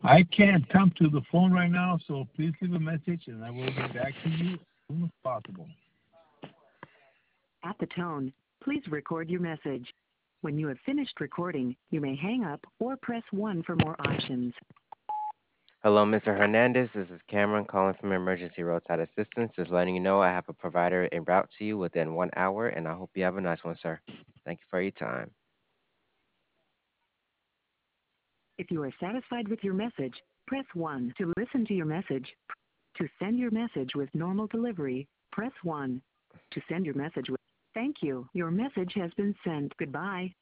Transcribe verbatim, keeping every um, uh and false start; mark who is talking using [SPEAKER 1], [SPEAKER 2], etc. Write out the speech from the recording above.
[SPEAKER 1] I can't come to the phone right now, so please leave a message and I will get back to you as soon as possible.
[SPEAKER 2] At the tone, please record your message. When you have finished recording, you may hang up or press one for more options.
[SPEAKER 3] Hello, Mister Hernandez. This is Cameron calling from Emergency Roadside Assistance. Just letting you know I have a provider en route to you within one hour, and I hope you have a nice one, sir. Thank you for your time.
[SPEAKER 2] If you are satisfied with your message, press one to listen to your message. To send your message with normal delivery, press one. To send your message with thank you. Your message has been sent. Goodbye.